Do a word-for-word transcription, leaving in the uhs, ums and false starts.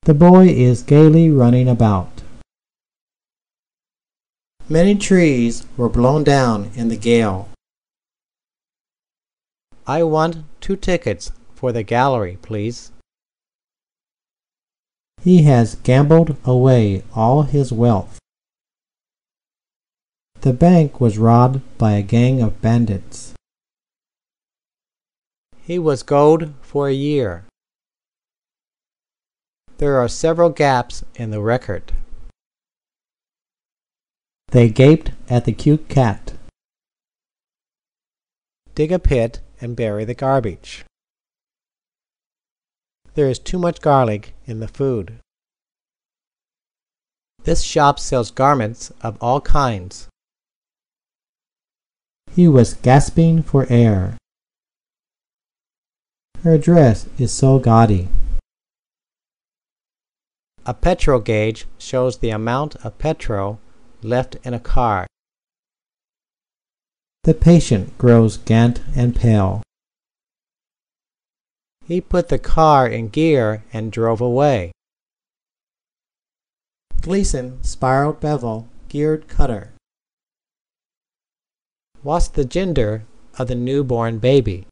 The boy is gaily running about. Many trees were blown down in the gale. I want two tickets for the gallery, please. He has gambled away all his wealth. The bank was robbed by a gang of bandits. He was gold for a year. There are several gaps in the record. They gaped at the cute cat. Dig a pit and bury the garbage. There is too much garlic in the food. This shop sells garments of all kinds. He was gasping for air. Her dress is so gaudy. A petrol gauge shows the amount of petrol left in a car. The patient grows gaunt and pale. He put the car in gear and drove away. Gleason spiraled bevel geared cutter. What's the gender of the newborn baby?